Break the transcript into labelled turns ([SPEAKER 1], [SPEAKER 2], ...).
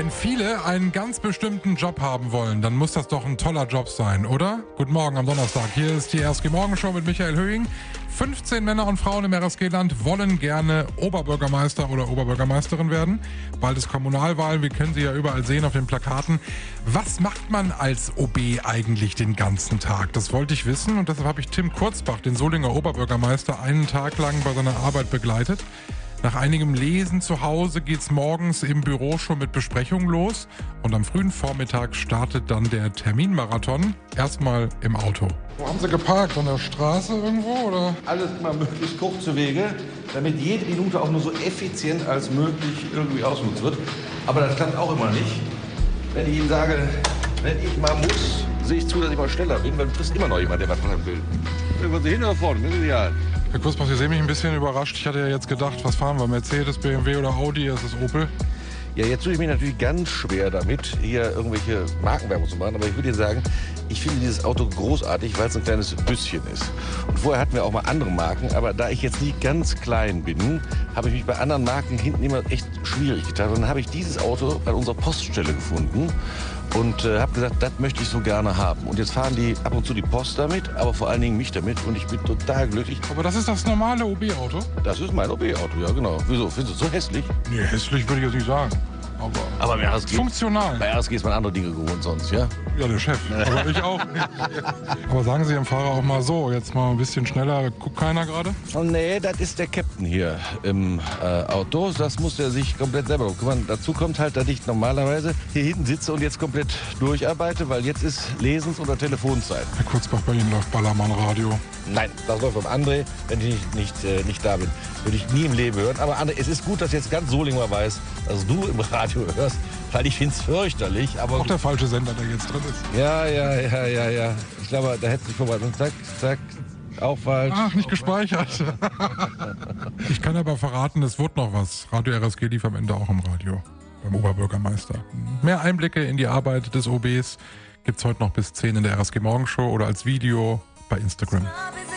[SPEAKER 1] Wenn viele einen ganz bestimmten Job haben wollen, dann muss das doch ein toller Job sein, oder? Guten Morgen am Donnerstag. Hier ist die RSG Morgenshow mit Michael Höhing. 15 Männer und Frauen im RSG-Land wollen gerne Oberbürgermeister oder Oberbürgermeisterin werden. Bald ist Kommunalwahl, wir können sie ja überall sehen auf den Plakaten. Was macht man als OB eigentlich den ganzen Tag? Das wollte ich wissen und deshalb habe ich Tim Kurzbach, den Solinger Oberbürgermeister, einen Tag lang bei seiner Arbeit begleitet. Nach einigem Lesen zu Hause geht's morgens im Büro schon mit Besprechungen los und am frühen Vormittag startet dann der Terminmarathon, erstmal im Auto. Wo haben Sie geparkt? An der Straße irgendwo, oder?
[SPEAKER 2] Alles immer möglichst kurze Wege, damit jede Minute auch nur so effizient als möglich irgendwie ausgenutzt wird. Aber das klappt auch immer nicht. Wenn ich Ihnen sage, wenn ich mal muss, sehe ich zu, dass ich mal schneller bin, dann frisst immer noch jemand, der was von einem will. Irgendwann Sie hin oder vorne, das ist egal.
[SPEAKER 1] Herr Kurzbach, Sie sehen mich ein bisschen überrascht. Ich hatte ja jetzt gedacht, was fahren wir? Mercedes, BMW oder Audi? Es ist Opel.
[SPEAKER 2] Ja, jetzt tue ich mich natürlich ganz schwer damit, hier irgendwelche Markenwerbung zu machen. Aber ich würde Ihnen sagen, ich finde dieses Auto großartig, weil es ein kleines Büsschen ist. Und vorher hatten wir auch mal andere Marken. Aber da ich jetzt nicht ganz klein bin, habe ich mich bei anderen Marken hinten immer echt schwierig getan. Und dann habe ich dieses Auto an unserer Poststelle gefunden und habe gesagt, das möchte ich so gerne haben. Und jetzt fahren die ab und zu die Post damit, aber vor allen Dingen mich damit. Und ich bin total glücklich.
[SPEAKER 1] Aber das ist das normale OB-Auto?
[SPEAKER 2] Das ist mein OB-Auto, ja genau. Wieso? Findest du es so hässlich?
[SPEAKER 1] Nee, hässlich würde ich jetzt nicht sagen.
[SPEAKER 2] Aber bei RSG,
[SPEAKER 1] funktional.
[SPEAKER 2] Bei RSG ist man andere Dinge gewohnt sonst, ja?
[SPEAKER 1] Ja, der Chef. Aber ich auch nicht. Aber sagen Sie dem Fahrer auch mal so, jetzt mal ein bisschen schneller. Guckt keiner gerade?
[SPEAKER 2] Oh nee, das ist der Captain hier im Auto. Das muss er sich komplett selber kümmern. Dazu kommt halt, dass ich normalerweise hier hinten sitze und jetzt komplett durcharbeite, weil jetzt ist Lesens- oder Telefonzeit.
[SPEAKER 1] Herr Kurzbach, bei Ihnen läuft Ballermann Radio.
[SPEAKER 2] Nein, das läuft beim André, wenn ich nicht da bin. Würde ich nie im Leben hören. Aber André, es ist gut, dass jetzt ganz Solingen mal weiß, dass du im Radio hörst, weil ich finde es fürchterlich. Aber
[SPEAKER 1] auch der falsche Sender, der jetzt drin ist.
[SPEAKER 2] Ja. Ich glaube, da hätte sich vorbei. Zack, auch falsch.
[SPEAKER 1] Ach, nicht gespeichert. Ich kann aber verraten, es wird noch was. Radio RSG lief am Ende auch im Radio, beim Oberbürgermeister. Mehr Einblicke in die Arbeit des OBs gibt's heute noch bis 10 in der RSG Morgenshow oder als Video bei Instagram.